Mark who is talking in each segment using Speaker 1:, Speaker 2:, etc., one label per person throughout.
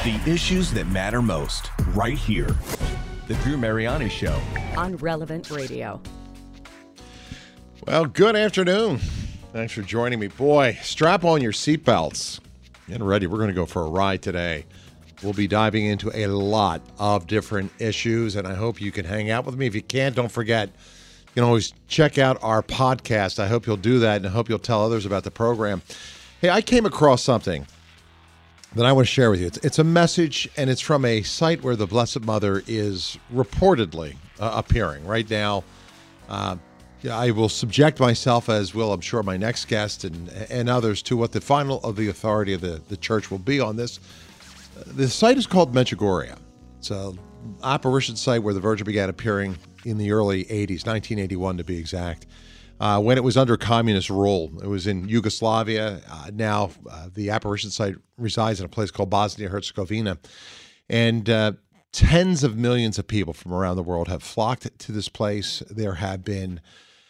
Speaker 1: The issues that matter most, right here. The Drew Mariani Show.
Speaker 2: On Relevant Radio.
Speaker 3: Well, good afternoon. Thanks for joining me. Boy, strap on your seatbelts. Get ready. We're going to go for a ride today. We'll be diving into a lot of different issues, and I hope you can hang out with me. If you can't, don't forget, you can always check out our podcast. I hope you'll do that, and I hope you'll tell others about the program. Hey, I came across something that I want to share with you. It's a message, and it's from a site where the Blessed Mother is reportedly appearing right now. I will subject myself, as will I'm sure my next guest and others, to what the final of the authority of the church will be on this. The site is called Medjugorje. It's an apparition site where the Virgin began appearing in the early 80s, 1981 to be exact. When it was under communist rule. It was in Yugoslavia. Now the apparition site resides in a place called Bosnia-Herzegovina. And tens of millions of people from around the world have flocked to this place. There have been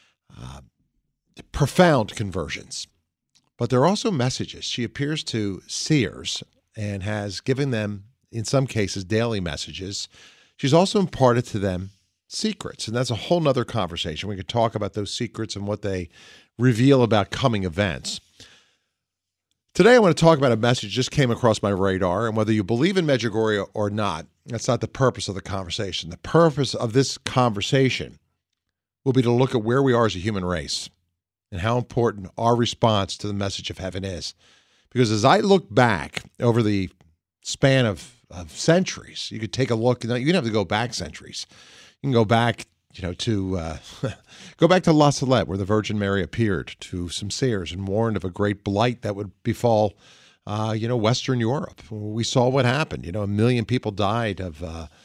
Speaker 3: profound conversions. But there are also messages. She appears to seers and has given them, in some cases, daily messages. She's also imparted to them secrets, and that's a whole nother conversation. We could talk about those secrets and what they reveal about coming events. Today, I want to talk about a message that just came across my radar, and whether you believe in Medjugorje or not, that's not the purpose of the conversation. The purpose of this conversation will be to look at where we are as a human race and how important our response to the message of heaven is. Because as I look back over the span of centuries, you could take a look, you don't have to go back centuries. You can go back, to go back to La Salette, where the Virgin Mary appeared to some seers and warned of a great blight that would befall, Western Europe. We saw what happened. 1 million people died of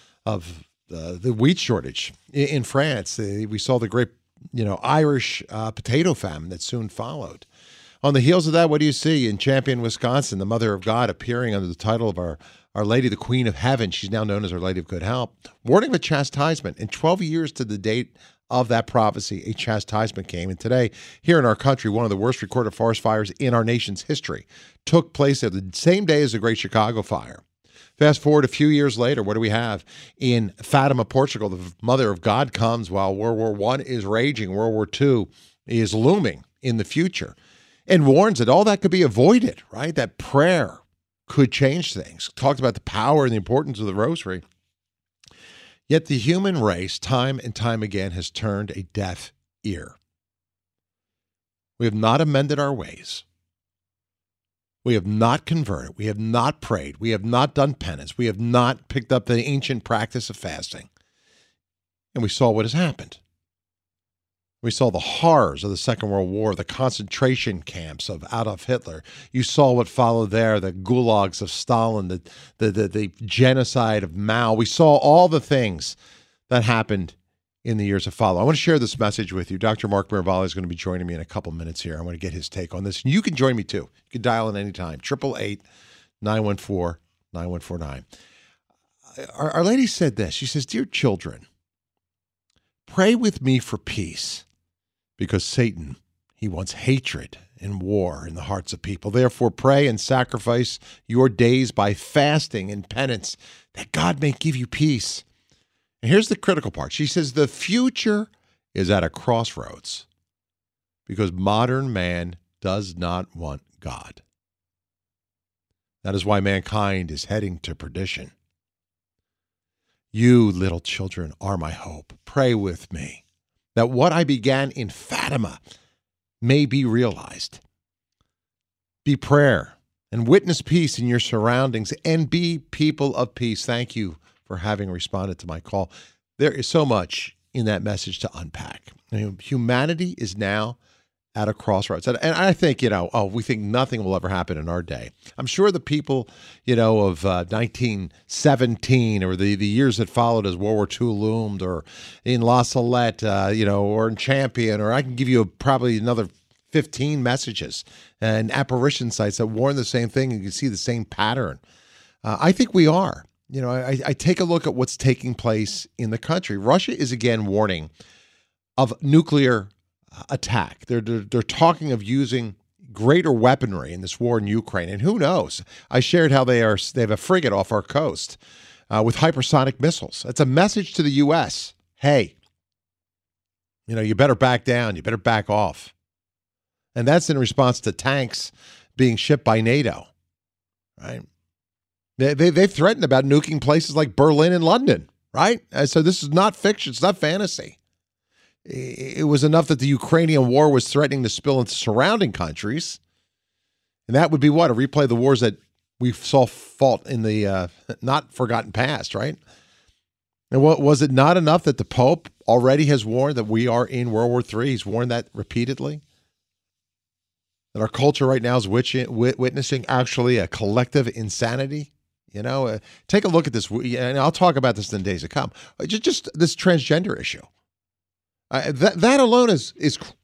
Speaker 3: the wheat shortage in France. We saw the great, Irish potato famine that soon followed. On the heels of that, what do you see in Champion, Wisconsin? The Mother of God appearing under the title of Our Lady, the Queen of Heaven. She's now known as Our Lady of Good Help. Warning of a chastisement. In 12 years to the date of that prophecy, a chastisement came. And today, here in our country, one of the worst recorded forest fires in our nation's history took place at the same day as the Great Chicago Fire. Fast forward a few years later, what do we have? In Fatima, Portugal, the Mother of God comes while World War I is raging. World War II is looming in the future and warns that all that could be avoided, right? That prayer could change things. Talked about the power and the importance of the rosary. Yet the human race, time and time again, has turned a deaf ear. We have not amended our ways. We have not converted. We have not prayed. We have not done penance. We have not picked up the ancient practice of fasting. And we saw what has happened. We saw the horrors of the Second World War, the concentration camps of Adolf Hitler. You saw what followed there, the gulags of Stalin, the genocide of Mao. We saw all the things that happened in the years that follow. I want to share this message with you. Dr. Mark Miravalle is going to be joining me in a couple minutes here. I want to get his take on this. And you can join me too. You can dial in anytime, 888-914-9149. Our Lady said this. She says, "Dear children, pray with me for peace. Because Satan, he wants hatred and war in the hearts of people. Therefore, pray and sacrifice your days by fasting and penance, that God may give you peace." And here's the critical part. She says, the future is at a crossroads because modern man does not want God. That is why mankind is heading to perdition. You, little children, are my hope. Pray with me that what I began in Fatima may be realized. Be prayer and witness peace in your surroundings and be people of peace. Thank you for having responded to my call. There is so much in that message to unpack. Humanity is now at a crossroads. And I think, we think nothing will ever happen in our day. I'm sure the people, of 1917 or the years that followed as World War II loomed, or in La Salette, or in Champion, or I can give you probably another 15 messages and apparition sites that warn the same thing, and you can see the same pattern. I think we are. I take a look at what's taking place in the country. Russia is again warning of nuclear attack. They're talking of using greater weaponry in this war in Ukraine. And who knows? I shared how they have a frigate off our coast with hypersonic missiles. It's a message to the U.S. Hey, you better back down. You better back off. And that's in response to tanks being shipped by NATO, right? They've threatened about nuking places like Berlin and London, right? And so this is not fiction. It's not fantasy. It was enough that the Ukrainian war was threatening to spill into surrounding countries. And that would be what? A replay of the wars that we saw fought in the not forgotten past, right? And what was it not enough that the Pope already has warned that we are in World War III? He's warned that repeatedly. That our culture right now is witnessing actually a collective insanity. Take a look at this, and I'll talk about this in the days to come. Just this transgender issue. That alone is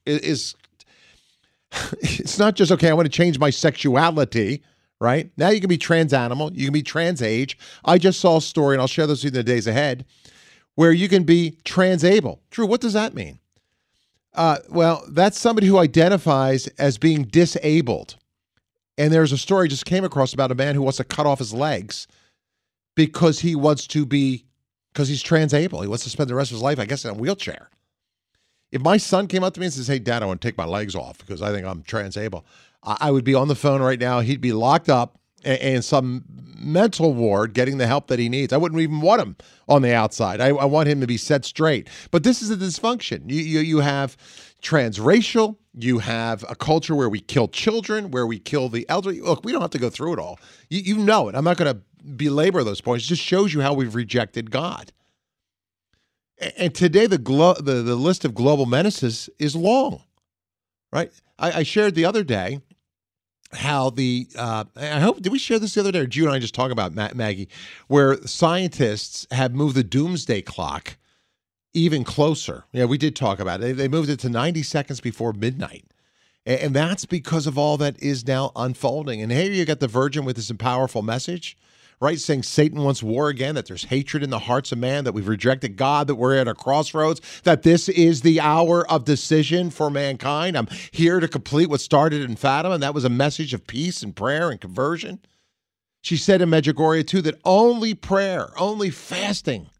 Speaker 3: it's not just, okay, I want to change my sexuality, right? Now you can be trans animal, you can be trans age. I just saw a story, and I'll share this with you in the days ahead, where you can be transable. Drew, what does that mean? Well, that's somebody who identifies as being disabled. And there's a story I just came across about a man who wants to cut off his legs because he's transable. He wants to spend the rest of his life, I guess, in a wheelchair. If my son came up to me and says, hey, Dad, I want to take my legs off because I think I'm transable, I would be on the phone right now. He'd be locked up in some mental ward getting the help that he needs. I wouldn't even want him on the outside. I want him to be set straight. But this is a dysfunction. You have transracial. You have a culture where we kill children, where we kill the elderly. Look, we don't have to go through it all. You know it. I'm not going to belabor those points. It just shows you how we've rejected God. And today, the list of global menaces is long, right? I shared the other day how did we share this the other day, or did you and I just talk about, Maggie, where scientists have moved the doomsday clock even closer. Yeah, we did talk about it. They moved it to 90 seconds before midnight. And that's because of all that is now unfolding. And here you got the Virgin with this powerful message, right? Saying Satan wants war again, that there's hatred in the hearts of man, that we've rejected God, that we're at a crossroads, that this is the hour of decision for mankind. I'm here to complete what started in Fatima, and that was a message of peace and prayer and conversion. She said in Medjugorje, too, that only prayer, only fasting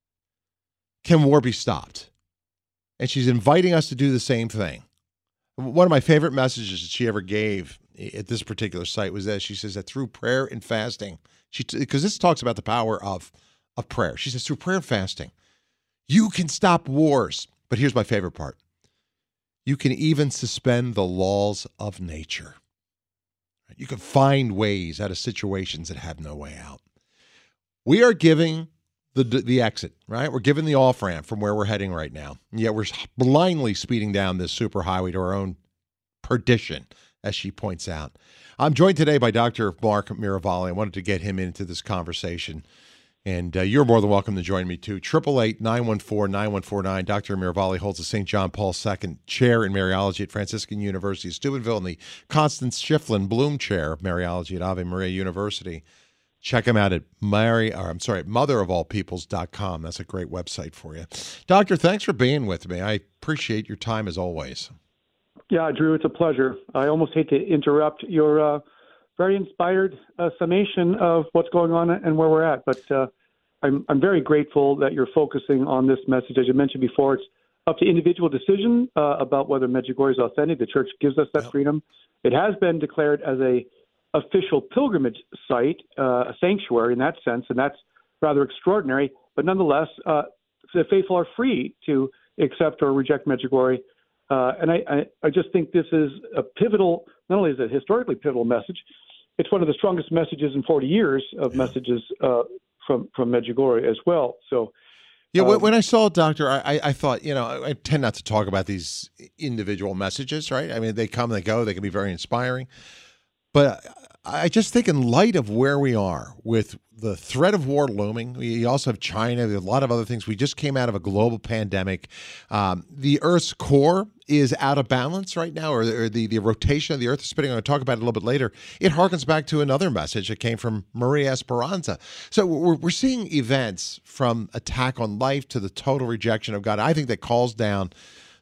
Speaker 3: can war be stopped. And she's inviting us to do the same thing. One of my favorite messages that she ever gave at this particular site was that she says that through prayer and fasting, because this talks about the power of prayer. She says through prayer and fasting, you can stop wars. But here's my favorite part. You can even suspend the laws of nature. You can find ways out of situations that have no way out. We are giving the exit, right? We're giving the off-ramp from where we're heading right now. And yet we're blindly speeding down this superhighway to our own perdition, as she points out. I'm joined today by Dr. Mark Miravalle. I wanted to get him into this conversation. And you're more than welcome to join me, too. 888-914-9149. Dr. Miravalle holds the St. John Paul II Chair in Mariology at Franciscan University of Steubenville and the Constance Schifflin Bloom Chair of Mariology at Ave Maria University. Check him out at motherofallpeoples.com. That's a great website for you. Doctor, thanks for being with me. I appreciate your time as always.
Speaker 4: Yeah, Drew, it's a pleasure. I almost hate to interrupt your very inspired summation of what's going on and where we're at, but I'm very grateful that you're focusing on this message. As you mentioned before, it's up to individual decision about whether Medjugorje is authentic. The church gives us that freedom. It has been declared as a official pilgrimage site, a sanctuary in that sense, and that's rather extraordinary. But nonetheless, the faithful are free to accept or reject Medjugorje. And I just think this is a pivotal, not only is it a historically pivotal message, it's one of the strongest messages in 40 years of messages from Medjugorje as well. So,
Speaker 3: yeah, when I saw it, Doctor, I thought, I tend not to talk about these individual messages, right? I mean, they come and they go. They can be very inspiring. But I just think in light of where we are with the threat of war looming, we also have China, we have a lot of other things. We just came out of a global pandemic. The Earth's core is out of balance right now, or the rotation of the Earth is spinning. I'm going to talk about it a little bit later. It harkens back to another message that came from Maria Esperanza. So we're seeing events from attack on life to the total rejection of God. I think that calls down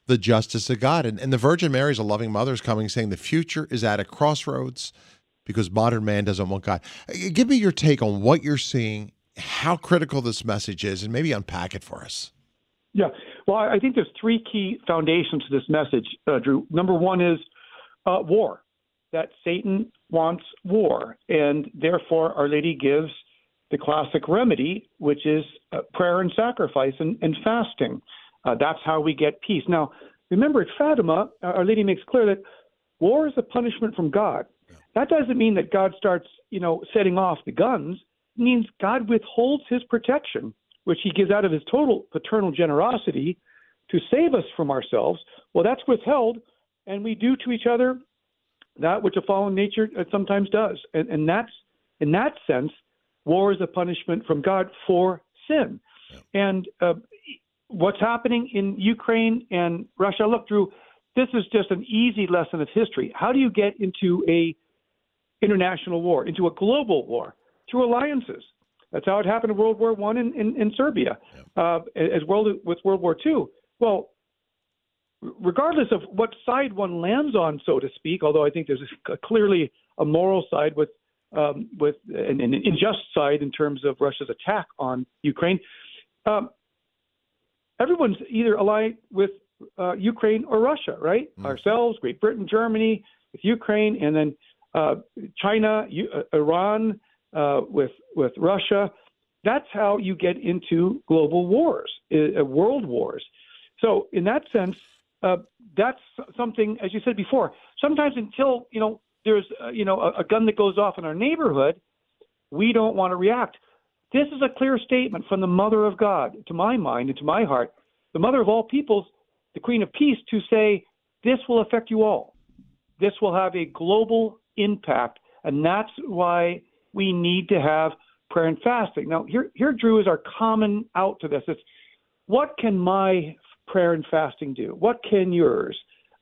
Speaker 3: the justice of God. And the Virgin Mary is a loving mother is coming saying the future is at a crossroads because modern man doesn't want God. Give me your take on what you're seeing, how critical this message is, and maybe unpack it for us.
Speaker 4: Yeah. Well, I think there's three key foundations to this message, Drew. Number one is war, that Satan wants war, and therefore Our Lady gives the classic remedy, which is prayer and sacrifice and fasting. That's how we get peace. Now, remember at Fatima, Our Lady makes clear that war is a punishment from God. That doesn't mean that God starts, setting off the guns. It means God withholds his protection, which he gives out of his total paternal generosity to save us from ourselves. Well, that's withheld, and we do to each other that which a fallen nature sometimes does. And that's, in that sense, war is a punishment from God for sin. Yeah. And what's happening in Ukraine and Russia, look, Drew, this is just an easy lesson of history. How do you get into a international war, into a global war? Through alliances. That's how it happened in World War I in Serbia, as well with World War II. Well, regardless of what side one lands on, so to speak, although I think there's clearly a moral side with an unjust side in terms of Russia's attack on Ukraine, everyone's either allied with Ukraine or Russia, right? Mm. Ourselves, Great Britain, Germany, with Ukraine, and then China, Iran, with Russia. That's how you get into global wars, world wars. So in that sense, that's something, as you said before, sometimes until, there's, a gun that goes off in our neighborhood, we don't want to react. This is a clear statement from the Mother of God, to my mind and to my heart, the Mother of all peoples, the Queen of Peace, to say, this will affect you all. This will have a global impact, and that's why we need to have prayer and fasting. Now, here, Drew, is our common out to this. It's, what can my prayer and fasting do? What can yours?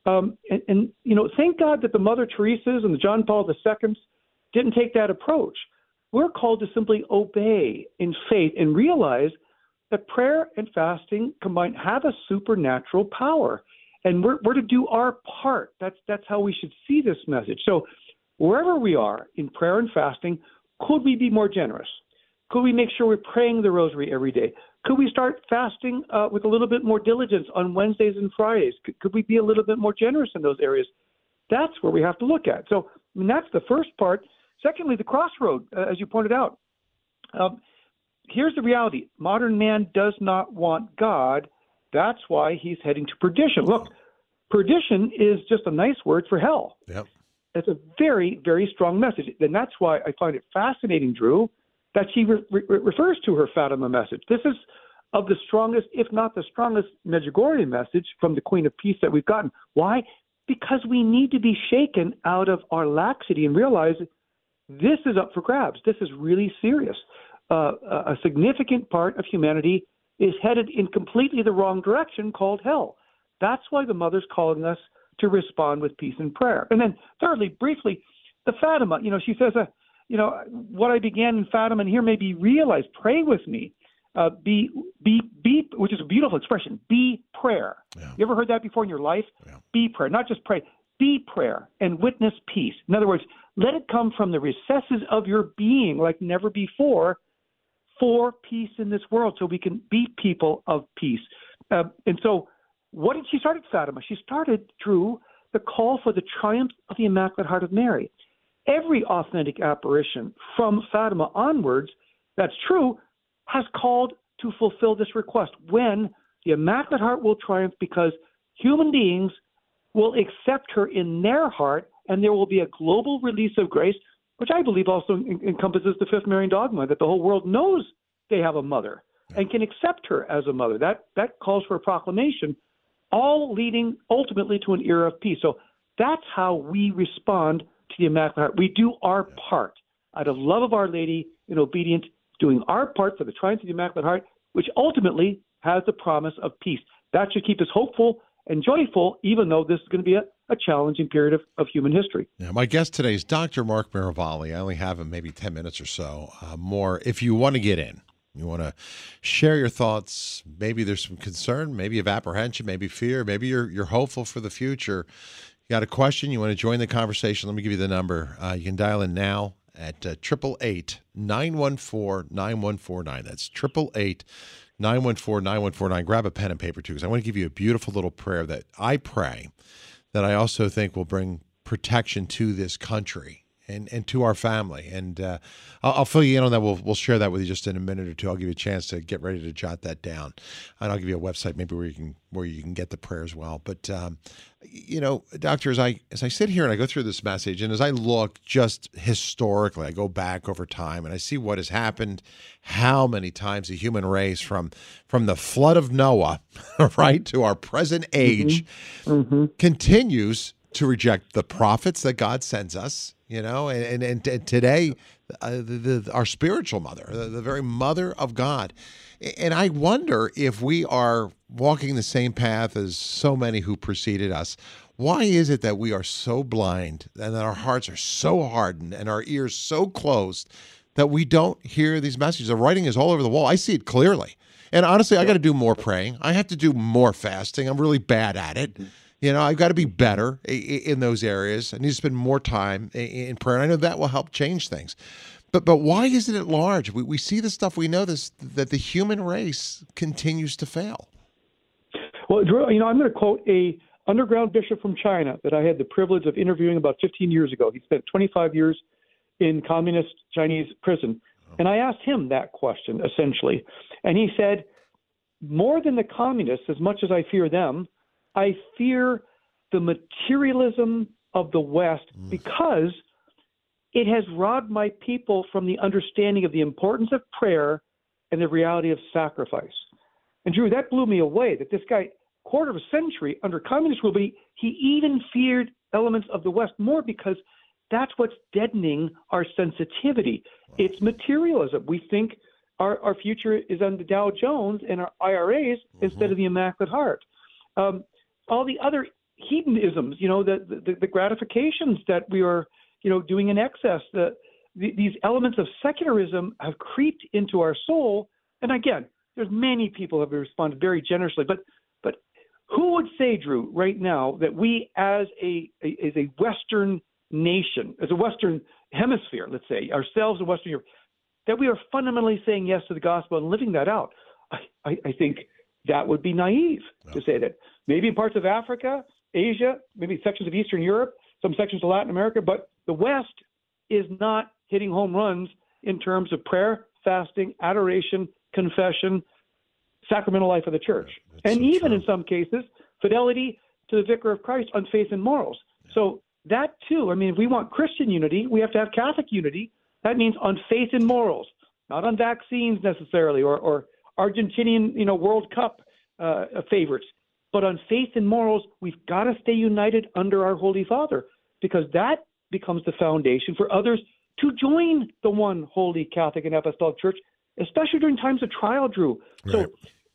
Speaker 4: Thank God that the Mother Teresa's and the John Paul II's didn't take that approach. We're called to simply obey in faith and realize that prayer and fasting combined have a supernatural power, and we're to do our part. That's how we should see this message. So wherever we are in prayer and fasting, could we be more generous? Could we make sure we're praying the rosary every day? Could we start fasting with a little bit more diligence on Wednesdays and Fridays? Could we be a little bit more generous in those areas? That's where we have to look at. So, that's the first part. Secondly, the crossroad, as you pointed out. Here's the reality. Modern man does not want God. That's why he's heading to perdition. Look, perdition is just a nice word for hell.
Speaker 3: Yep.
Speaker 4: That's a very, very strong message. And that's why I find it fascinating, Drew, that she refers to her Fatima message. This is of the strongest, if not the strongest, Medjugorje message from the Queen of Peace that we've gotten. Why? Because we need to be shaken out of our laxity and realize this is up for grabs. This is really serious. A significant part of humanity is headed in completely the wrong direction, called hell. That's why the Mother's calling us to respond with peace and prayer. And then thirdly, briefly, the Fatima, she says, what I began in Fatima, and here may be realized, pray with me, be, which is a beautiful expression, be prayer. Yeah. You ever heard that before in your life? Yeah. Be prayer, not just pray, be prayer and witness peace. In other words, let it come from the recesses of your being like never before for peace in this world so we can be people of peace. And so what did she start at Fatima? She started, Drew, the call for the triumph of the Immaculate Heart of Mary. Every authentic apparition from Fatima onwards, that's true, has called to fulfill this request, when the Immaculate Heart will triumph because human beings will accept her in their heart, and there will be a global release of grace, which I believe also encompasses the Fifth Marian dogma, that the whole world knows they have a mother and can accept her as a mother. That calls for a proclamation, all leading ultimately to an era of peace. So that's how we respond to the Immaculate Heart. We do our part out of love of Our Lady in obedience, doing our part for the triumph of the Immaculate Heart, which ultimately has the promise of peace. That should keep us hopeful and joyful, even though this is going to be a challenging period of human history.
Speaker 3: Yeah, my guest today is Dr. Mark Miravalle. I only have him maybe 10 minutes or so more. If you want to get in, You want to share your thoughts. Maybe there's some concern, maybe you have apprehension, maybe fear, maybe you're hopeful for the future. You got a question, you want to join the conversation, let me give you the number. You can dial in now at 888-914-9149. That's 888-914-9149. Grab a pen and paper, too, because I want to give you a beautiful little prayer that I pray that I also think will bring protection to this country and to our family. And I'll fill you in on that. We'll share that with you just in a minute or two. I'll give you a chance to get ready to jot that down. And I'll give you a website maybe where you can get the prayer as well. But, Doctor, as I sit here and I go through this message, and as I look just historically, I go back over time and I see what has happened, how many times the human race from the flood of Noah, right, to our present age continues to reject the prophets that God sends us, and today, our spiritual mother, the very mother of God. And I wonder if we are walking the same path as so many who preceded us. Why is it that we are so blind and that our hearts are so hardened and our ears so closed that we don't hear these messages? The writing is all over the wall. I see it clearly. And honestly, I got to do more praying. I have to do more fasting. I'm really bad at it. I've got to be better in those areas. I need to spend more time in prayer. And I know that will help change things. But why is it at large? We see the stuff. We know that the human race continues to fail.
Speaker 4: Well, Drew, I'm going to quote a underground bishop from China that I had the privilege of interviewing about 15 years ago. He spent 25 years in communist Chinese prison. And I asked him that question, essentially. And he said, more than the communists, as much as I fear them, I fear the materialism of the West because it has robbed my people from the understanding of the importance of prayer and the reality of sacrifice. And Drew, that blew me away that this guy, quarter of a century under communist rule, he even feared elements of the West more because that's what's deadening our sensitivity. It's materialism. We think our future is on the Dow Jones and our IRAs instead of the Immaculate Heart. All the other hedonisms, the gratifications that we are, doing in excess, these elements of secularism have creeped into our soul. And again, there's many people who have responded very generously. But who would say, Drew, right now that we as a Western nation, as a Western hemisphere, let's say, ourselves in Western Europe, that we are fundamentally saying yes to the gospel and living that out? I think that would be naive to say that. Maybe in parts of Africa, Asia, maybe sections of Eastern Europe, some sections of Latin America, but the West is not hitting home runs in terms of prayer, fasting, adoration, confession, sacramental life of the church. And even in some cases, fidelity to the vicar of Christ on faith and morals. So that too, if we want Christian unity, we have to have Catholic unity. That means on faith and morals, not on vaccines necessarily or Argentinian, World Cup favorites. But on faith and morals, we've got to stay united under our Holy Father, because that becomes the foundation for others to join the one holy Catholic and Apostolic Church, especially during times of trial, Drew. Right. So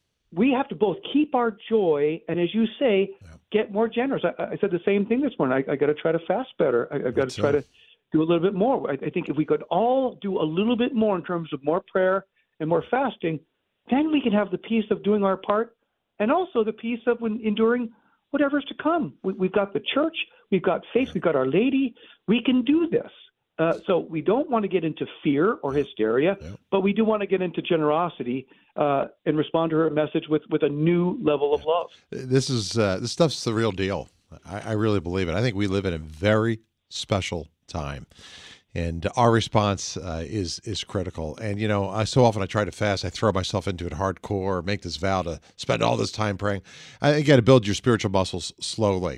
Speaker 4: we have to both keep our joy and, as you say, get more generous. I said the same thing this morning. I got to try to fast better. I've got to try to do a little bit more. I think if we could all do a little bit more in terms of more prayer and more fasting, then we can have the peace of doing our part, and also the peace of enduring whatever's to come. We've got the church, we've got faith, we've got Our Lady. We can do this. So we don't want to get into fear or hysteria, but we do want to get into generosity and respond to her message with a new level of love.
Speaker 3: This stuff's the real deal. I really believe it. I think we live in a very special time. And our response is critical. And, so often I try to fast. I throw myself into it hardcore, make this vow to spend all this time praying. I got to build your spiritual muscles slowly.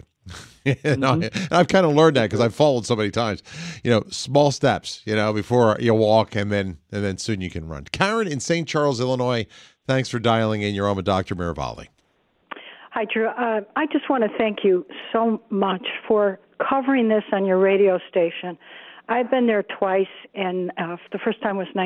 Speaker 3: And I've kind of learned that because I've followed so many times. Small steps, before you walk, and then soon you can run. Karen in St. Charles, Illinois, thanks for dialing in. You're on with Dr. Miravalli.
Speaker 5: Hi, Drew. I just want to thank you so much for covering this on your radio station. I've been there twice, and the first time was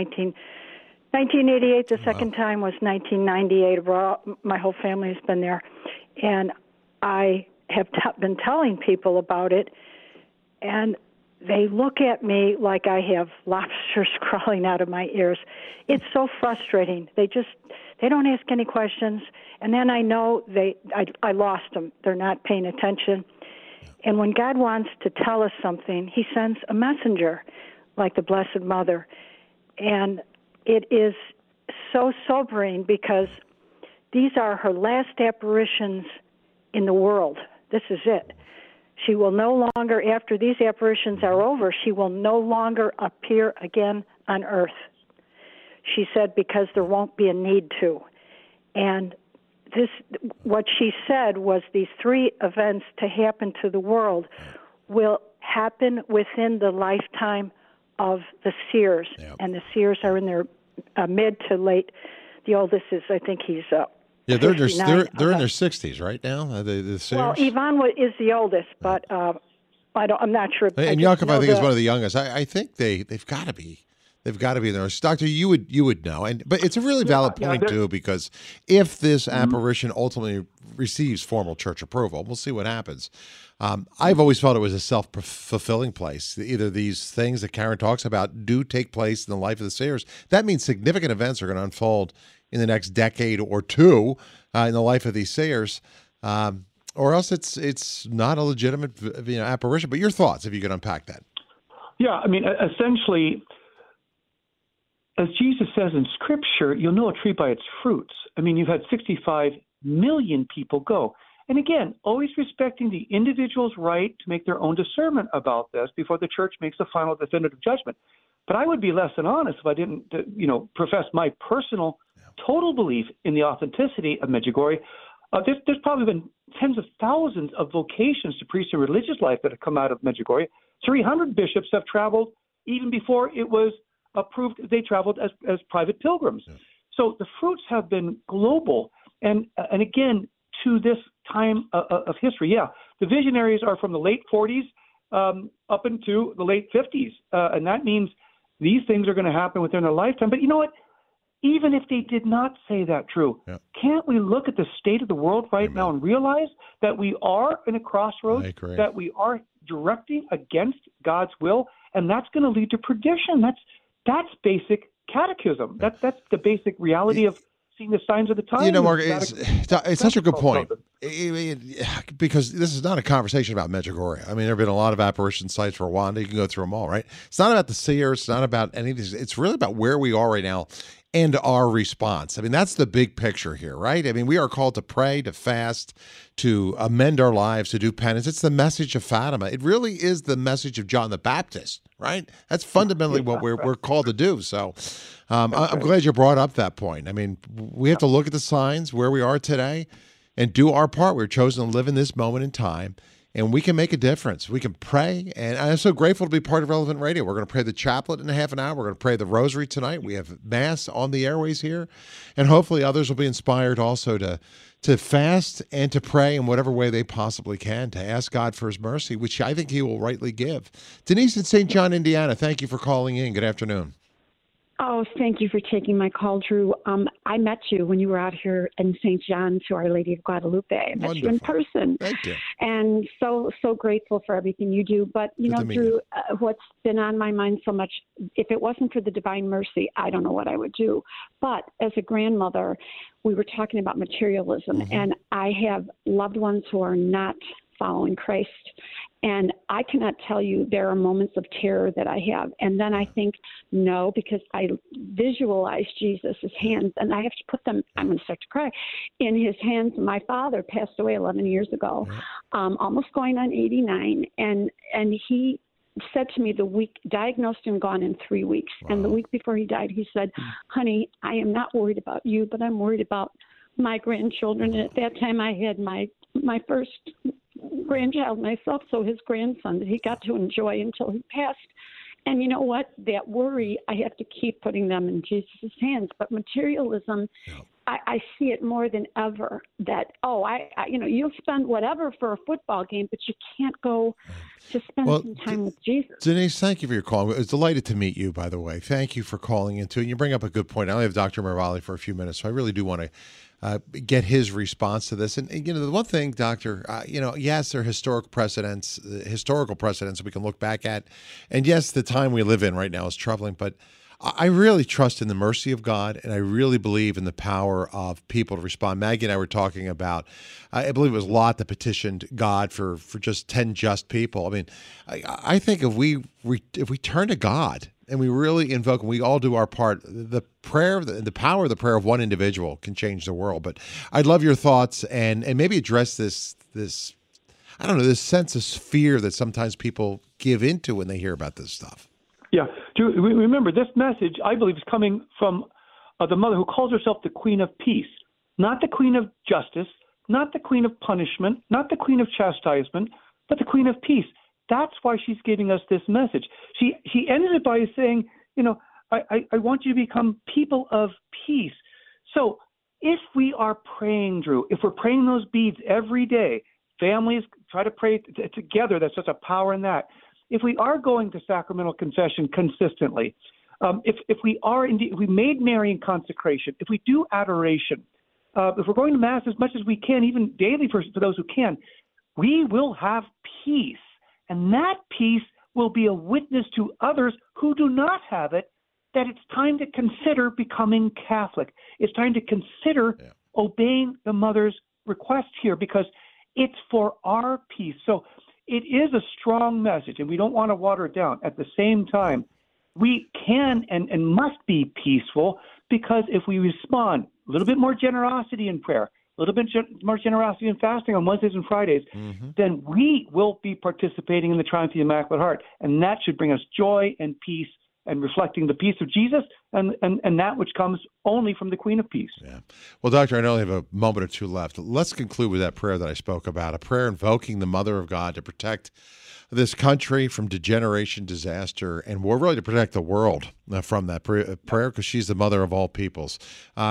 Speaker 5: 1988. The second time was 1998. My whole family has been there, and I have been telling people about it, and they look at me like I have lobsters crawling out of my ears. It's so frustrating. They don't ask any questions, and then I know I lost them. They're not paying attention. And when God wants to tell us something, he sends a messenger like the Blessed Mother. And it is so sobering because these are her last apparitions in the world. This is it. She will no longer, after these apparitions are over, she will no longer appear again on earth. She said because there won't be a need to. And what she said was these three events to happen to the world will happen within the lifetime of the seers. Yep. And the seers are in their mid to late. The oldest is, I think he's
Speaker 3: they're in their 60s right now. The seers?
Speaker 5: Well, Yvonne is the oldest, but I'm not sure.
Speaker 3: And Yakov, I think, is one of the youngest. I think they've got to be. They've got to be there. Doctor, you would know. But it's a really valid point, too, because if this apparition ultimately receives formal church approval, we'll see what happens. I've always felt it was a self-fulfilling place. Either these things that Karen talks about do take place in the life of the seers. That means significant events are going to unfold in the next decade or two in the life of these seers, or else it's not a legitimate apparition. But your thoughts, if you could unpack that.
Speaker 4: Yeah, I mean, essentially, as Jesus says in Scripture, you'll know a tree by its fruits. I mean, you've had 65 million people go. And again, always respecting the individual's right to make their own discernment about this before the church makes a final definitive judgment. But I would be less than honest if I didn't, profess my personal total belief in the authenticity of Medjugorje. There's probably been tens of thousands of vocations to priest and religious life that have come out of Medjugorje. 300 bishops have traveled even before it was approved. They traveled as private pilgrims. Yeah. So the fruits have been global. And again, to this time of history, the visionaries are from the late 40s up into the late 50s. And that means these things are going to happen within their lifetime. But you know what? Even if they did not say that true, can't we look at the state of the world right now and realize that we are in a crossroads, that we are directing against God's will, and that's going to lead to perdition? That's basic catechism. That's the basic reality of seeing the signs of the time.
Speaker 3: Mark, it's such a good point. Because this is not a conversation about Medjugorje. I mean, there have been a lot of apparition sites for Rwanda. You can go through them all, right? It's not about the seers. It's not about any of these. It's really about where we are right now and our response. I mean, that's the big picture here, right? I mean, we are called to pray, to fast, to amend our lives, to do penance. It's the message of Fatima. It really is the message of John the Baptist, right? That's fundamentally what we're called to do. So I'm glad you brought up that point. I mean, we have to look at the signs where we are today and do our part. We're chosen to live in this moment in time, and we can make a difference. We can pray, and I'm so grateful to be part of Relevant Radio. We're going to pray the chaplet in a half an hour. We're going to pray the rosary tonight. We have Mass on the airways here, and hopefully others will be inspired also to fast and to pray in whatever way they possibly can, to ask God for his mercy, which I think he will rightly give. Denise in St. John, Indiana, thank you for calling in. Good afternoon.
Speaker 6: Oh, thank you for taking my call, Drew. I met you when you were out here in St. John to Our Lady of Guadalupe. I met you in person.
Speaker 3: Thank you.
Speaker 6: And so grateful for everything you do. But, Drew, what's been on my mind so much, if it wasn't for the divine mercy, I don't know what I would do. But as a grandmother, we were talking about materialism, and I have loved ones who are not following Christ. And I cannot tell you, there are moments of terror that I have. And then I think, no, because I visualize Jesus' hands, and I have to put them, I'm going to start to cry, in his hands. My father passed away 11 years ago, almost going on 89. And he said to me diagnosed and gone in 3 weeks. Wow. And the week before he died, he said, honey, I am not worried about you, but I'm worried about my grandchildren. And at that time, I had my first grandchild myself, so his grandson that he got to enjoy until he passed. And you know what? That worry, I have to keep putting them in Jesus' hands. But materialism, I see it more than ever that, you'll spend whatever for a football game, but you can't go to spend some time with Jesus.
Speaker 3: Denise, thank you for your call. I was delighted to meet you, by the way. Thank you for calling into it. And you bring up a good point. I only have Dr. Mervalli for a few minutes, so I really do want to get his response to this. And the one thing, Doctor, yes, there are historical precedents we can look back at. And yes, the time we live in right now is troubling, but I really trust in the mercy of God, and I really believe in the power of people to respond. Maggie and I were talking about, I believe it was Lot that petitioned God for just 10 just people. I mean, I think if we turn to God and we really invoke, and we all do our part, the prayer, the power of the prayer of one individual can change the world. But I'd love your thoughts and maybe address this I don't know, this sense of fear that sometimes people give into when they hear about this stuff.
Speaker 4: Yeah. Remember, this message, I believe, is coming from the mother who calls herself the Queen of Peace, not the Queen of Justice, not the Queen of Punishment, not the Queen of Chastisement, but the Queen of Peace. That's why she's giving us this message. She ended it by saying, I want you to become people of peace. So if we are praying, Drew, if we're praying those beads every day, families try to pray together. There's such a power in that. If we are going to sacramental confession consistently, if we are indeed, if we made Marian consecration, if we do adoration, if we're going to Mass as much as we can, even daily for those who can, we will have peace. And that peace will be a witness to others who do not have it, that it's time to consider becoming Catholic. It's time to consider obeying the mother's request here, because it's for our peace. So it is a strong message, and we don't want to water it down. At the same time, we can and must be peaceful, because if we respond a little bit more generosity in prayer, a little bit more generosity in fasting on Wednesdays and Fridays, then we will be participating in the triumph of the Immaculate Heart. And that should bring us joy and peace, and reflecting the peace of Jesus and that which comes only from the Queen of Peace.
Speaker 3: Yeah. Well, Doctor, I only have a moment or two left. Let's conclude with that prayer that I spoke about, a prayer invoking the Mother of God to protect this country from degeneration, disaster, and war, really to protect the world from that prayer, because she's the mother of all peoples.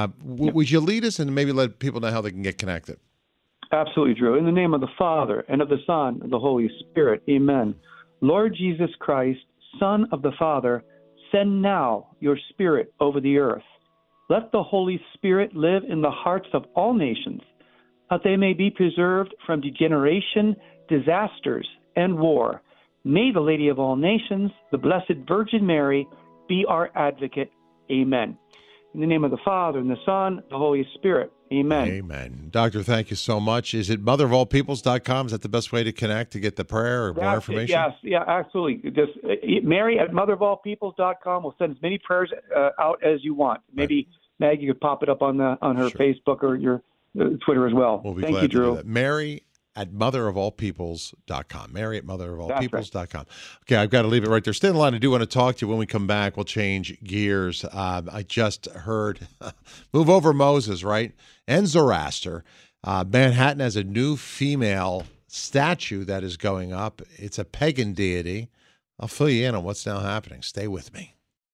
Speaker 3: Would you lead us and maybe let people know how they can get connected?
Speaker 4: Absolutely, Drew. In the name of the Father, and of the Son, and of the Holy Spirit, amen. Lord Jesus Christ, Son of the Father, send now your Spirit over the earth. Let the Holy Spirit live in the hearts of all nations, that they may be preserved from degeneration, disasters, and war. May the Lady of all nations, the Blessed Virgin Mary, be our advocate. Amen. In the name of the Father, and the Son, and the Holy Spirit. Amen.
Speaker 3: Amen. Doctor, thank you so much. Is it motherofallpeoples.com? Is that the best way to connect, to get the prayer or more information?
Speaker 4: Yes, yeah, absolutely. Just Mary at motherofallpeoples.com. We'll send as many prayers out as you want. Maybe Maggie could pop it up on her Facebook or your Twitter as well.
Speaker 3: We'll be
Speaker 4: Thank
Speaker 3: glad
Speaker 4: you,
Speaker 3: to do
Speaker 4: Drew.
Speaker 3: that. Mary at motherofallpeoples.com. Mary at motherofallpeoples.com. Okay, I've got to leave it right there. Stay in line. I do want to talk to you when we come back. We'll change gears. I just heard Move Over Moses, right? And Zoroaster. Manhattan has a new female statue that is going up. It's a pagan deity. I'll fill you in on what's now happening. Stay with me.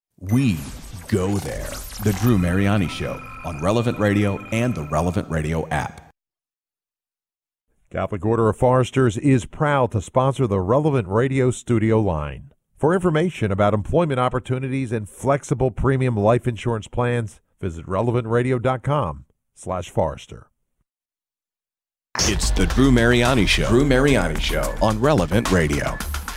Speaker 1: We go there. The Drew Mariani Show on Relevant Radio and the Relevant Radio app.
Speaker 7: Catholic Order of Foresters is proud to sponsor the Relevant Radio studio line. For information about employment opportunities and flexible premium life insurance plans, visit relevantradio.com/Forester.
Speaker 1: It's the Drew Mariani Show. Drew Mariani Show on Relevant Radio.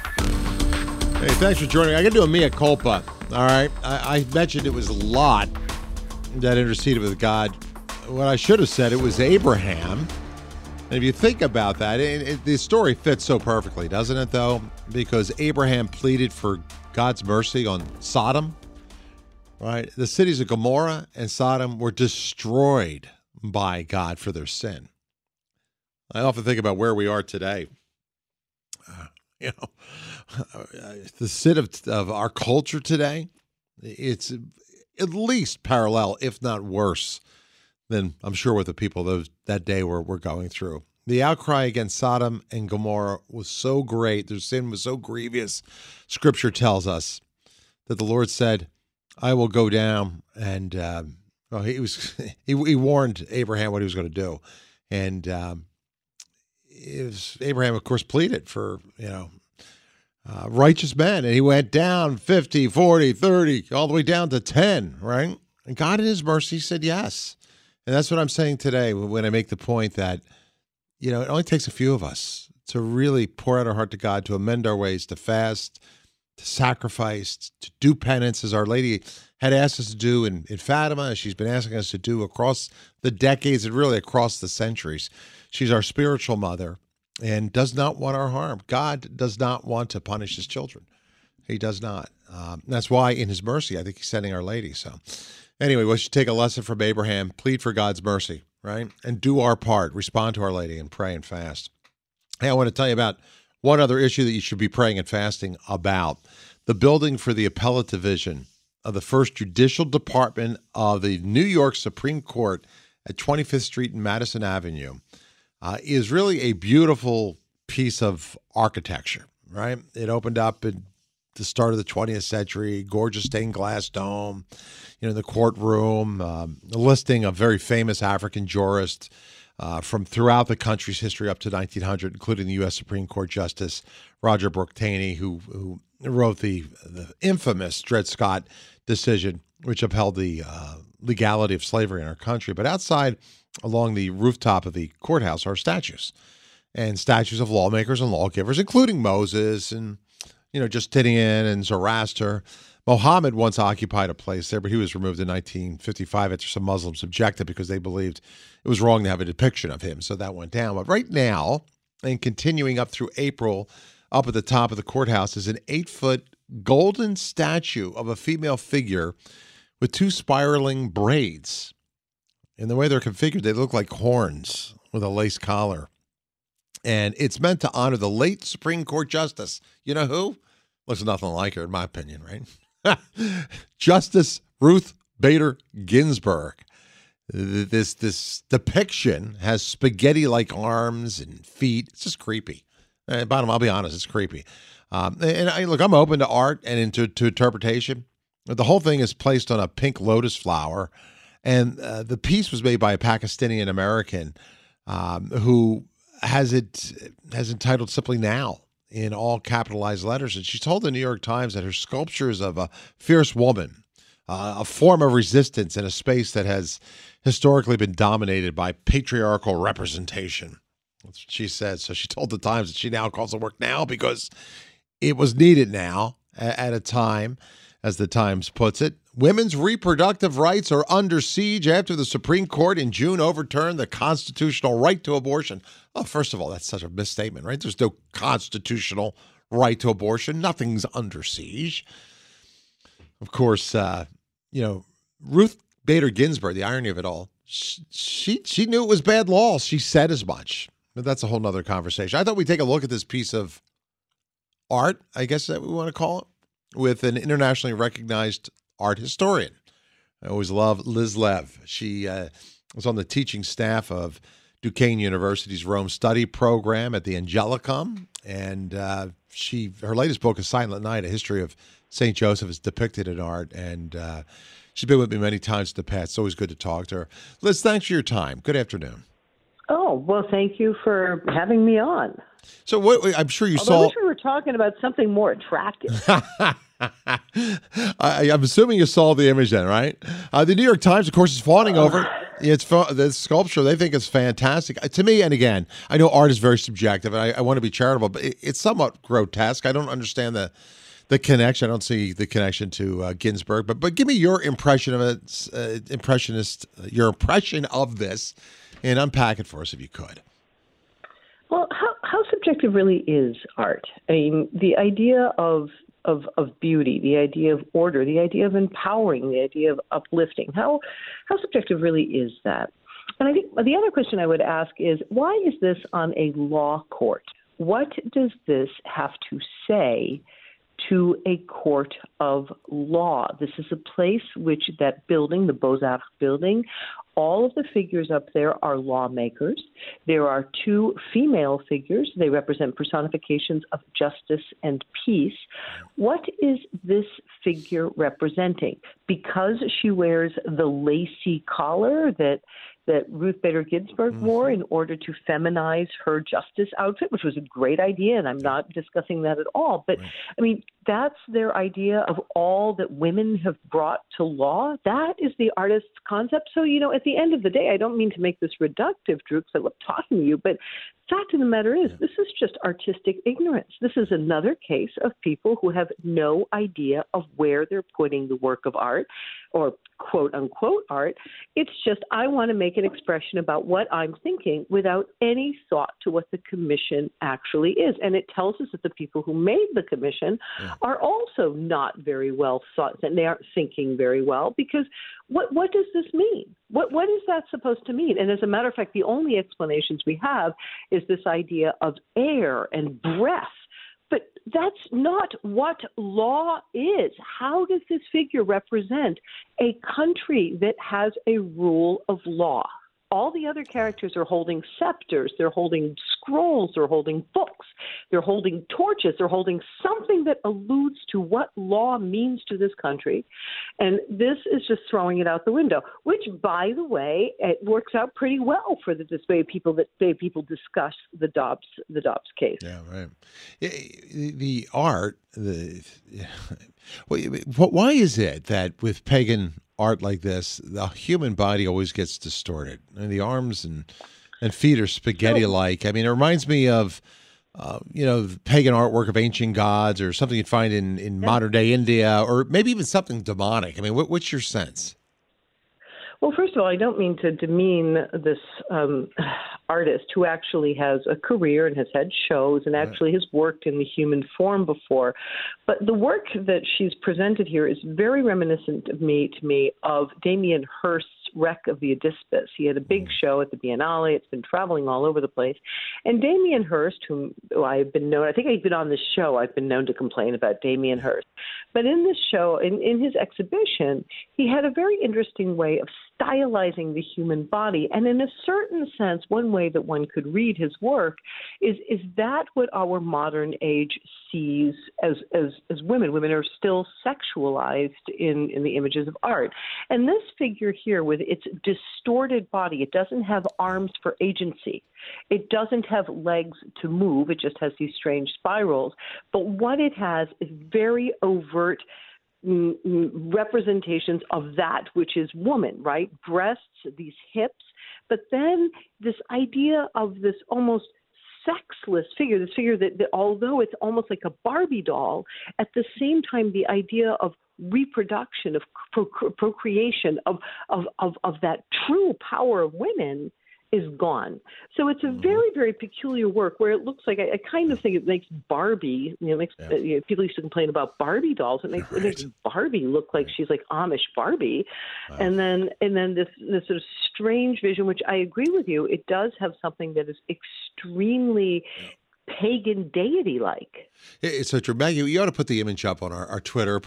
Speaker 3: Hey, thanks for joining. I got to do a mea culpa. All right. I mentioned it was Lot that interceded with God. What I should have said, it was Abraham. And if you think about that, the story fits so perfectly, doesn't it, though? Because Abraham pleaded for God's mercy on Sodom, right? The cities of Gomorrah and Sodom were destroyed by God for their sin. I often think about where we are today. The sin of our culture today, it's at least parallel, if not worse, than I'm sure what the people that day were going through. The outcry against Sodom and Gomorrah was so great. Their sin was so grievous. Scripture tells us that the Lord said, I will go down and Well, he warned Abraham what he was going to do, and Abraham, of course, pleaded for righteous men, and he went down 50, 40, 30, all the way down to 10, right? And God in his mercy said yes. And that's what I'm saying today when I make the point that, it only takes a few of us to really pour out our heart to God, to amend our ways, to fast, to sacrifice, to do penance, as Our Lady had asked us to do in Fatima, as she's been asking us to do across the decades and really across the centuries. She's our spiritual mother and does not want our harm. God does not want to punish his children. He does not. That's why in his mercy, I think he's sending Our Lady. So anyway, we should take a lesson from Abraham, plead for God's mercy, right? And do our part, respond to Our Lady and pray and fast. Hey, I want to tell you about one other issue that you should be praying and fasting about. The building for the appellate division of the First Judicial Department of the New York Supreme Court at 25th Street and Madison Avenue is really a beautiful piece of architecture, right? It opened up at the start of the 20th century, gorgeous stained glass dome, the courtroom, a listing of very famous African jurists from throughout the country's history up to 1900, including the U.S. Supreme Court Justice Roger Brooke Taney, who wrote the infamous Dred Scott decision, which upheld the legality of slavery in our country. But outside, along the rooftop of the courthouse, are statues, and statues of lawmakers and lawgivers, including Moses and, Justinian and Zoroaster. Muhammad once occupied a place there, but he was removed in 1955 after some Muslims objected because they believed it was wrong to have a depiction of him. So that went down. But right now, and continuing up through April, up at the top of the courthouse is an 8-foot golden statue of a female figure with 2 spiraling braids. And the way they're configured, they look like horns with a lace collar. And it's meant to honor the late Supreme Court Justice. You know who? Looks nothing like her, in my opinion, right? Justice Ruth Bader Ginsburg. This depiction has spaghetti-like arms and feet. It's just creepy. Bottom, I'll be honest, it's creepy. Look, I'm open to art and to interpretation. The whole thing is placed on a pink lotus flower, and the piece was made by a Pakistani American who has entitled simply "Now" in all capitalized letters. And she told the New York Times that her sculpture is of a fierce woman, a form of resistance in a space that has historically been dominated by patriarchal representation. That's what she said. So she told the Times that she now calls the work now because it was needed now at a time, as the Times puts it. Women's reproductive rights are under siege after the Supreme Court in June overturned the constitutional right to abortion. Oh, first of all, that's such a misstatement, right? There's no constitutional right to abortion. Nothing's under siege. Of course, Ruth Bader Ginsburg, the irony of it all, she knew it was bad law. She said as much. But that's a whole nother conversation. I thought we'd take a look at this piece of art, I guess that we want to call it, with an internationally recognized art historian. I always love Liz Lev. She was on the teaching staff of Duquesne University's Rome Study Program at the Angelicum, and her latest book is Silent Night, A History of St. Joseph, is depicted in art, and she's been with me many times in the past. It's always good to talk to her. Liz, thanks for your time. Good afternoon.
Speaker 8: Oh, well, thank you for having me on.
Speaker 3: So I'm sure you
Speaker 8: saw... I wish we were talking about something more attractive.
Speaker 3: I'm assuming you saw the image then, right? The New York Times, of course, is fawning over the sculpture. They think it's fantastic. To me, and again, I know art is very subjective, and I want to be charitable, but it's somewhat grotesque. I don't understand the connection. I don't see the connection to Ginsburg. But give me your impression of it, your impression of this, and unpack it for us if you could.
Speaker 8: Well, how subjective really is art? I mean, the idea of beauty, the idea of order, the idea of empowering, the idea of uplifting. How subjective really is that? And I think the other question I would ask is, why is this on a law court? What does this have to say to a court of law? This is a place which that building, the Beaux-Arts building, all of the figures up there are lawmakers. There are 2 female figures. They represent personifications of justice and peace. What is this figure representing? Because she wears the lacy collar that Ruth Bader Ginsburg wore in order to feminize her justice outfit, which was a great idea, and I'm not discussing that at all. But, I mean, that's their idea of all that women have brought to law. That is the artist's concept. So, at the end of the day, I don't mean to make this reductive, Drew, because I love talking to you, but the fact of the matter is this is just artistic ignorance. This is another case of people who have no idea of where they're putting the work of art or quote-unquote art. It's just I want to make an expression about what I'm thinking without any thought to what the commission actually is. And it tells us that the people who made the commission are also not very well thought, and they aren't thinking very well, because what does this mean? What is that supposed to mean? And as a matter of fact, the only explanations we have is this idea of air and breath. But that's not what law is. How does this figure represent a country that has a rule of law? All the other characters are holding scepters, they're holding scrolls, they're holding books, they're holding torches, they're holding something that alludes to what law means to this country. And this is just throwing it out the window, which, by the way, it works out pretty well for the way people discuss the Dobbs case.
Speaker 3: Yeah, right. The art, why is it that with pagan art like this, the human body always gets distorted? I mean, the arms and feet are spaghetti-like. I mean, it reminds me of, pagan artwork of ancient gods or something you'd find in modern-day India, or maybe even something demonic. I mean, what's your sense?
Speaker 8: Well, first of all, I don't mean to demean this artist who actually has a career and has had shows and actually has worked in the human form before. But the work that she's presented here is very reminiscent to me of Damien Hirst's Wreck of the Oedipus. He had a big show at the Biennale. It's been traveling all over the place. And Damien Hirst, whom I've been known, I think I've been on this show, I've been known to complain about Damien Hirst. But in this show, in his exhibition, he had a very interesting way of stylizing the human body. And in a certain sense, one way that one could read his work is that what our modern age sees as women? Women are still sexualized in the images of art. And this figure here with its distorted body, it doesn't have arms for agency. It doesn't have legs to move. It just has these strange spirals. But what it has is very overt representations of that which is woman, right? Breasts, these hips, but then this idea of this almost sexless figure, this figure that although it's almost like a Barbie doll, at the same time the idea of reproduction, of procreation, of that true power of women is gone. So it's a very, very peculiar work where it looks like, I kind of think it makes Barbie, people used to complain about Barbie dolls. It makes Barbie look like she's like Amish Barbie. Wow. And then this sort of strange vision, which I agree with you, it does have something that is extremely pagan deity-like.
Speaker 3: It's so true. Maggie, you ought to put the image up on our Twitter.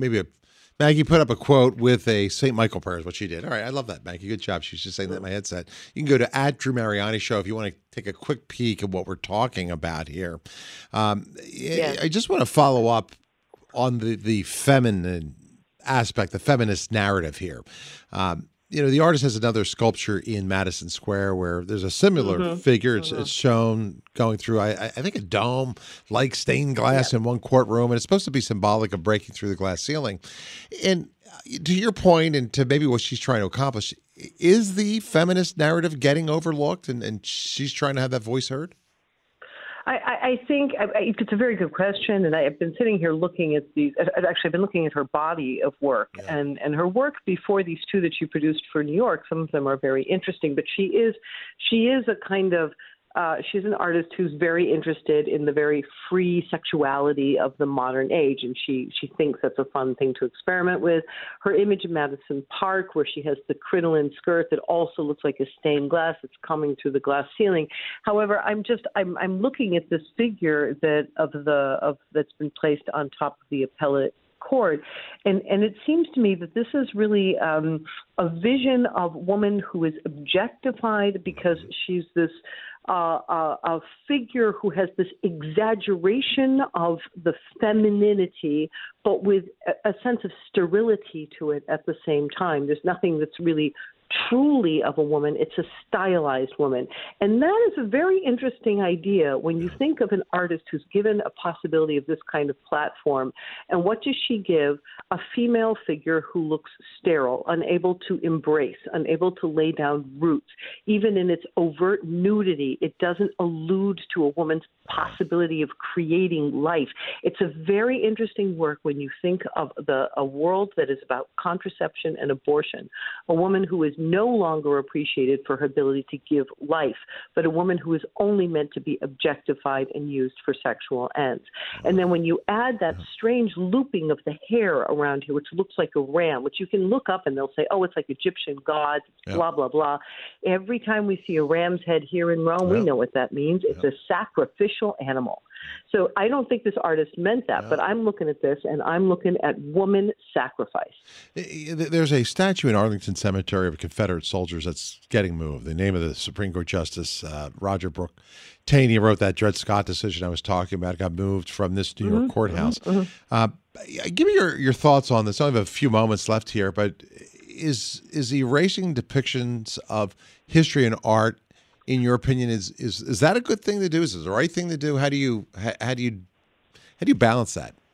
Speaker 3: Maggie put up a quote with a St. Michael prayer is what she did. All right, I love that, Maggie. Good job. She was just saying that in my headset. You can go to @DrewMariani if you want to take a quick peek of what we're talking about here. I just want to follow up on the feminine aspect, the feminist narrative here. The artist has another sculpture in Madison Square where there's a similar figure. It's shown going through, I think, a dome, like stained glass in one courtroom, and it's supposed to be symbolic of breaking through the glass ceiling. And to your point, and to maybe what she's trying to accomplish, is the feminist narrative getting overlooked, and she's trying to have that voice heard?
Speaker 8: I think it's a very good question, and I've been sitting here looking at these. Actually, I've been looking at her body of work, and her work before these two that she produced for New York. Some of them are very interesting, but she is a kind of she's an artist who's very interested in the very free sexuality of the modern age, and she thinks that's a fun thing to experiment with. Her image in Madison Park, where she has the crinoline skirt that also looks like a stained glass that's coming through the glass ceiling. However, I'm looking at this figure that's been placed on top of the appellate chord. And it seems to me that this is really a vision of woman who is objectified because she's this a figure who has this exaggeration of the femininity, but with a sense of sterility to it at the same time. There's nothing that's really truly of a woman. It's a stylized woman. And that is a very interesting idea when you think of an artist who's given a possibility of this kind of platform. And what does she give? A female figure who looks sterile, unable to embrace, unable to lay down roots. Even in its overt nudity, it doesn't allude to a woman's possibility of creating life. It's a very interesting work when you think of a world that is about contraception and abortion. A woman who is no longer appreciated for her ability to give life, but a woman who is only meant to be objectified and used for sexual ends. And then when you add that strange looping of the hair around here, which looks like a ram, which you can look up and they'll say, oh, it's like Egyptian gods, blah, blah, blah. Every time we see a ram's head here in Rome, we know what that means. It's a sacrificial animal. So I don't think this artist meant that, but I'm looking at this and I'm looking at woman sacrifice.
Speaker 3: There's a statue in Arlington Cemetery of Confederate soldiers that's getting moved. The name of the Supreme Court Justice, Roger Brooke Taney, wrote that Dred Scott decision I was talking about, got moved from this New York courthouse. Give me your thoughts on this. I only have a few moments left here, but is erasing depictions of history and art, in your opinion, is that a good thing to do? Is it the right thing to do? How do you balance that?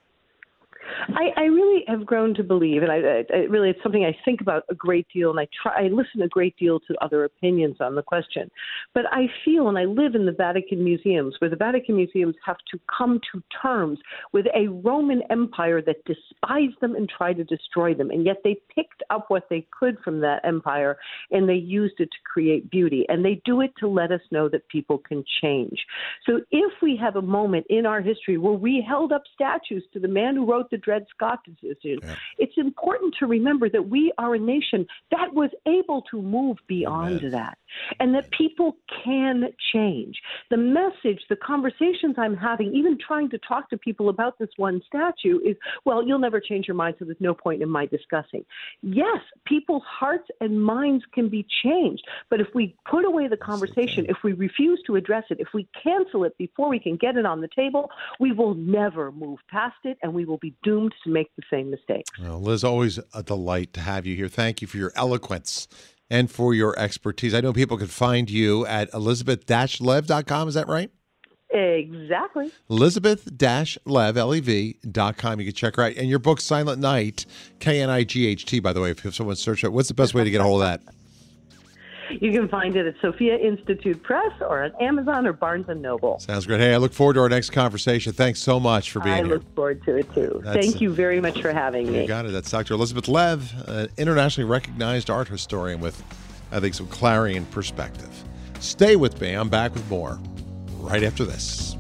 Speaker 8: I really have grown to believe, and I really it's something I think about a great deal, and I listen a great deal to other opinions on the question. But I feel, and I live in the Vatican museums, where the Vatican museums have to come to terms with a Roman Empire that despised them and tried to destroy them, and yet they picked up what they could from that empire, and they used it to create beauty, and they do it to let us know that people can change. So if we have a moment in our history where we held up statues to the man who wrote the Dred Scott decision, it's important to remember that we are a nation that was able to move beyond that, and that people can change. The message, the conversations I'm having, even trying to talk to people about this one statue is, well, you'll never change your mind, so there's no point in my discussing. Yes, people's hearts and minds can be changed, but if we put away the conversation, if we refuse to address it, if we cancel it before we can get it on the table, we will never move past it, and we will be doomed to make the same mistakes.
Speaker 3: Well, Liz, always a delight to have you here. Thank you for your eloquence and for your expertise. I know people can find you at elizabeth-lev.com. Is that right?
Speaker 8: Exactly.
Speaker 3: Elizabeth-lev, L-E-V.com. You can check her out. And your book, Silent Night, K-N-I-G-H-T, by the way, if someone search it. What's the best way to get a hold of that?
Speaker 8: You can find it at Sophia Institute Press or on Amazon or Barnes & Noble.
Speaker 3: Sounds great. Hey, I look forward to our next conversation. Thanks so much for being here.
Speaker 8: I look forward to it, too. Thank you very much for having me.
Speaker 3: You got it. That's Dr. Elizabeth Lev, an internationally recognized art historian with, I think, some clarion perspective. Stay with me. I'm back with more right after this.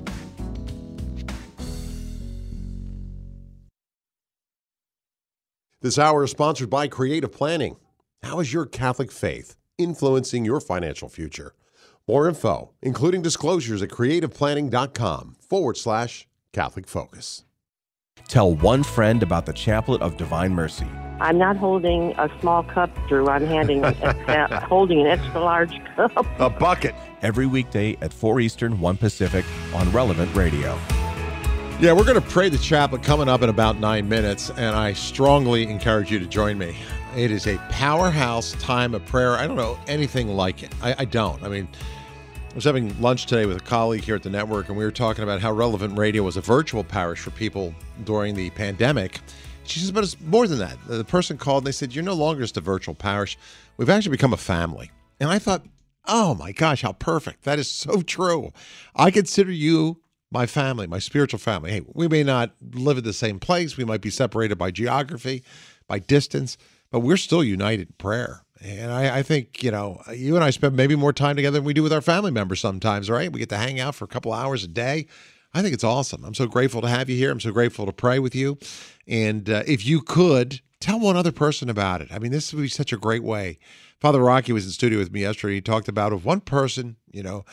Speaker 3: This hour is sponsored by Creative Planning. How is your Catholic faith influencing your financial future? More info, including disclosures at creativeplanning.com/Catholic Focus.
Speaker 1: Tell one friend about the Chaplet of Divine Mercy.
Speaker 9: I'm not holding a small cup, Drew. I'm holding an extra large cup.
Speaker 3: A bucket.
Speaker 1: Every weekday at 4 Eastern, 1 Pacific on Relevant Radio.
Speaker 3: Yeah, we're going to pray the chaplet coming up in about 9 minutes, and I strongly encourage you to join me. It is a powerhouse time of prayer. I don't know anything like it. I don't. I mean, I was having lunch today with a colleague here at the network, and we were talking about how Relevant Radio was a virtual parish for people during the pandemic. She says, but it's more than that. The person called, and they said, you're no longer just a virtual parish. We've actually become a family. And I thought, oh my gosh, how perfect. That is so true. I consider you my family, my spiritual family. Hey, we may not live in the same place. We might be separated by geography, by distance, but we're still united in prayer. And I think, you and I spend maybe more time together than we do with our family members sometimes, right? We get to hang out for a couple hours a day. I think it's awesome. I'm so grateful to have you here. I'm so grateful to pray with you. And if you could, tell one other person about it. I mean, this would be such a great way. Father Rocky was in studio with me yesterday. He talked about if one person, he did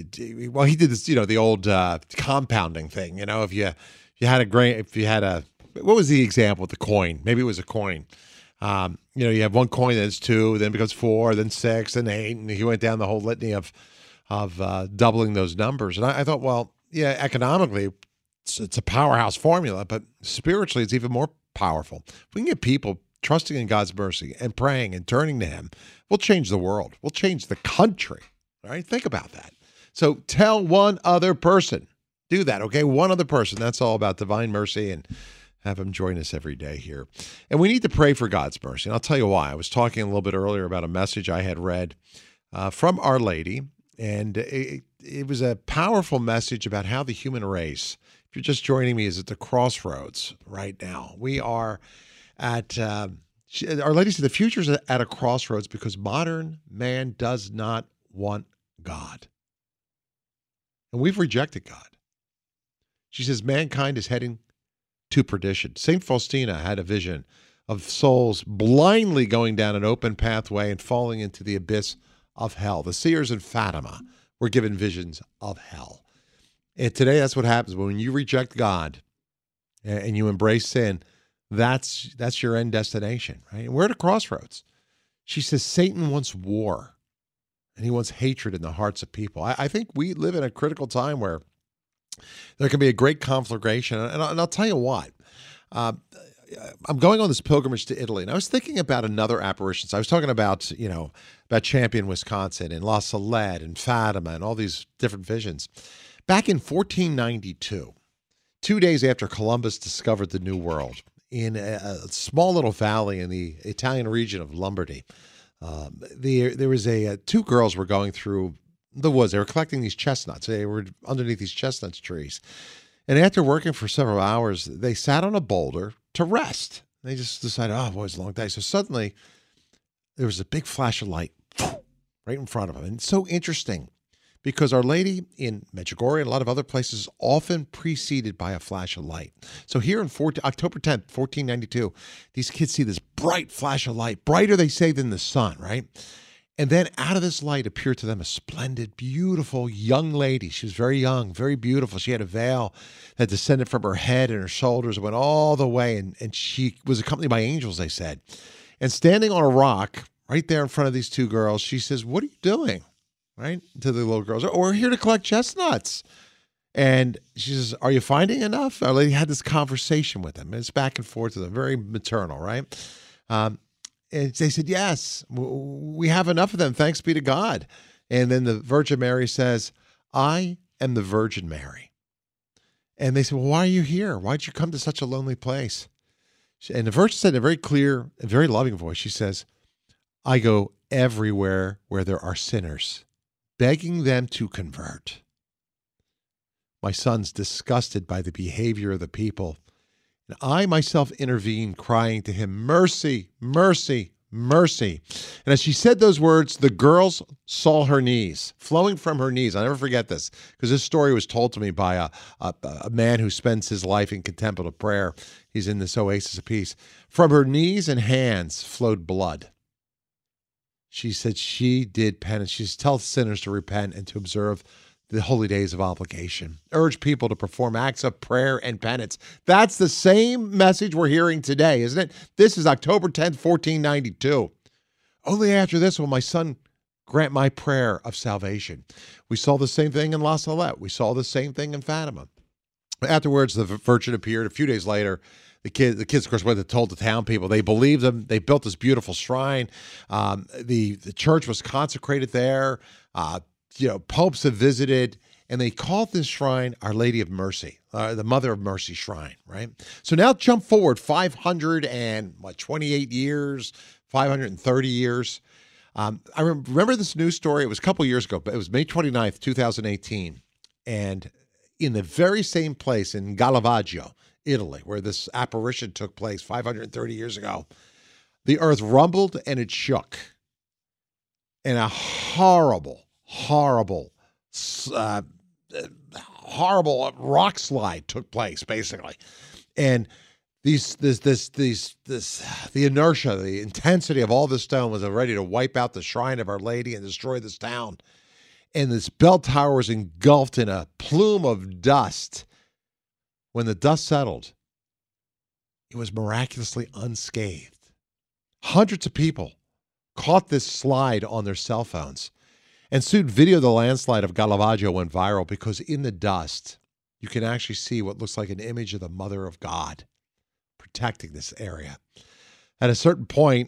Speaker 3: this, the old compounding thing. If you had a what was the example with the coin? Maybe it was a coin. You have one coin that's 2, then it becomes 4, then 6, then 8, and he went down the whole litany of doubling those numbers. And I thought, well, yeah, economically, it's a powerhouse formula, but spiritually, it's even more powerful. If we can get people trusting in God's mercy and praying and turning to Him, we'll change the world. We'll change the country. All right, think about that. So tell one other person. Do that, okay? One other person. That's all about divine mercy, and have them join us every day here. And we need to pray for God's mercy. And I'll tell you why. I was talking a little bit earlier about a message I had read from Our Lady, and it was a powerful message about how the human race, if you're just joining me, is at the crossroads right now. We are at, Our Lady said, the future's at a crossroads because modern man does not want God. And we've rejected God. She says mankind is heading to perdition. St. Faustina had a vision of souls blindly going down an open pathway and falling into the abyss of hell. The seers in Fatima were given visions of hell. And today, that's what happens. When you reject God and you embrace sin, that's your end destination, right? And we're at a crossroads. She says Satan wants war, and he wants hatred in the hearts of people. I think we live in a critical time where there can be a great conflagration, and I'll tell you what. I'm going on this pilgrimage to Italy, and I was thinking about another apparition. So I was talking about Champion, Wisconsin, and La Salette, and Fatima, and all these different visions. Back in 1492, 2 days after Columbus discovered the New World, in a small little valley in the Italian region of Lombardy, there was two girls were going through the woods. They were collecting these chestnuts. They were underneath these chestnut trees. And after working for several hours, they sat on a boulder to rest. They just decided, oh, boy, it's a long day. So suddenly, there was a big flash of light right in front of them. And it's so interesting because Our Lady in Medjugorje and a lot of other places is often preceded by a flash of light. So here on October 10th, 1492, these kids see this bright flash of light, brighter, they say, than the sun, right? And then out of this light appeared to them a splendid, beautiful young lady. She was very young, very beautiful. She had a veil that descended from her head and her shoulders, went all the way, and she was accompanied by angels, they said. And standing on a rock right there in front of these two girls, she says, "What are you doing?" Right? To the little girls. "Oh, we're here to collect chestnuts." And she says, "Are you finding enough?" Our Lady had this conversation with them. It's back and forth with them, very maternal, right? And they said, "Yes, we have enough of them. Thanks be to God." And then the Virgin Mary says, "I am the Virgin Mary." And they said, "Well, why are you here? Why'd you come to such a lonely place?" And the Virgin said in a very clear and very loving voice, she says, "I go everywhere where there are sinners, begging them to convert. My son's disgusted by the behavior of the people. And I myself intervene, crying to him, 'Mercy, mercy, mercy.'" And as she said those words, the girls saw her knees, flowing from her knees. I'll never forget this, because this story was told to me by a man who spends his life in contemplative prayer. He's in this oasis of peace. From her knees and hands flowed blood. She said she did penance. She tells sinners to repent and to observe the holy days of obligation. Urge people to perform acts of prayer and penance. That's the same message we're hearing today, isn't it? This is October 10th, 1492. "Only after this will my son grant my prayer of salvation." We saw the same thing in La Salette. We saw the same thing in Fatima. Afterwards, the Virgin appeared. A few days later, the kids, of course, went and told the town people. They believed them. They built this beautiful shrine. The church was consecrated there. Popes have visited, and they called this shrine Our Lady of Mercy, the Mother of Mercy Shrine, right? So now jump forward 528 years, 530 years. I remember this news story. It was a couple years ago, but it was May 29th, 2018. And in the very same place in Galavaggio, Italy, where this apparition took place 530 years ago, the earth rumbled and it shook. And a horrible rock slide took place, basically. And the inertia, the intensity of all this stone was ready to wipe out the shrine of Our Lady and destroy this town. And this bell tower was engulfed in a plume of dust. When the dust settled, it was miraculously unscathed. Hundreds of people caught this slide on their cell phones, and soon video of the landslide of Galavaggio went viral because in the dust, you can actually see what looks like an image of the Mother of God protecting this area. At a certain point,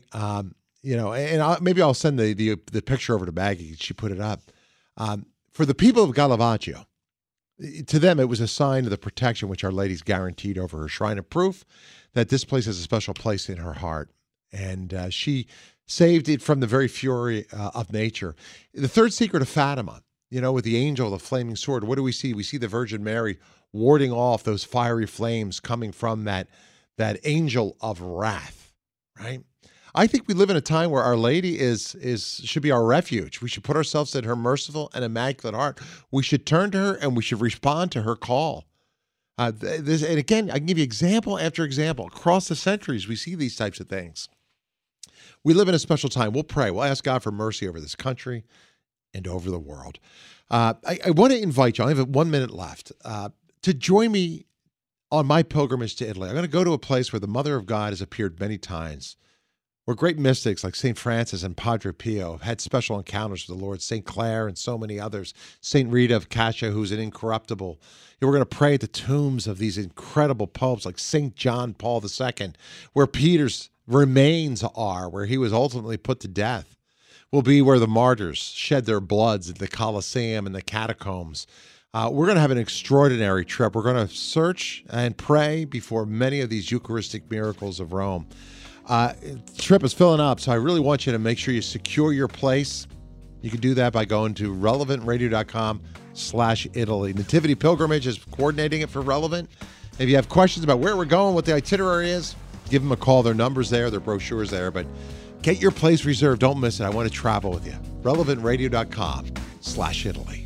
Speaker 3: maybe I'll send the picture over to Maggie. She put it up. For the people of Galavaggio, to them, it was a sign of the protection which Our Lady's guaranteed over her shrine of proof that this place has a special place in her heart. And she saved it from the very fury of nature. The third secret of Fatima, with the angel, the flaming sword, what do we see? We see the Virgin Mary warding off those fiery flames coming from that angel of wrath, right? I think we live in a time where Our Lady should be our refuge. We should put ourselves in her merciful and immaculate heart. We should turn to her and we should respond to her call. And again, I can give you example after example. Across the centuries, we see these types of things. We live in a special time. We'll pray. We'll ask God for mercy over this country and over the world. I want to invite you, I have 1 minute left, to join me on my pilgrimage to Italy. I'm going to go to a place where the Mother of God has appeared many times, where great mystics like St. Francis and Padre Pio have had special encounters with the Lord, St. Clare and so many others, St. Rita of Cascia, who's an incorruptible. We're going to pray at the tombs of these incredible popes like St. John Paul II, where Peter's remains are, where he was ultimately put to death. Will be where the martyrs shed their bloods at the Colosseum and the catacombs. We're going to have an extraordinary trip. We're going to search and pray before many of these Eucharistic miracles of Rome. The trip is filling up, so I really want you to make sure you secure your place. You can do that by going to relevantradio.com/Italy. Nativity Pilgrimage is coordinating it for Relevant. If you have questions about where we're going, what the itinerary is, give them a call. Their number's there, their brochure's there, but get your place reserved. Don't miss it. I want to travel with you. relevantradio.com/Italy.